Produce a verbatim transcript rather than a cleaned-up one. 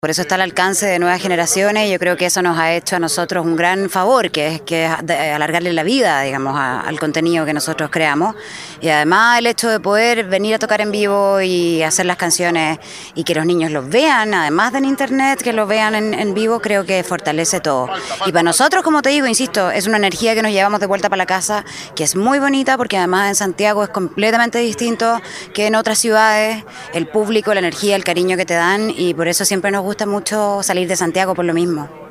Por eso está al alcance de nuevas generaciones y yo creo que eso nos ha hecho a nosotros un gran favor, que es, que es alargarle la vida, digamos, a, al contenido que nosotros creamos. Y además el hecho de poder venir a tocar en vivo y hacer las canciones y que los niños los vean, además de en internet, que los vean en, en vivo, creo que fortalece todo. Y para nosotros, como te digo, insisto, es una energía que nos llevamos de vuelta para la casa, que es muy bonita porque además en Santiago es completamente distinto que en otras ciudades, el público, la energía, el cariño que te dan y por eso siempre nos gusta gusta mucho salir de Santiago por lo mismo.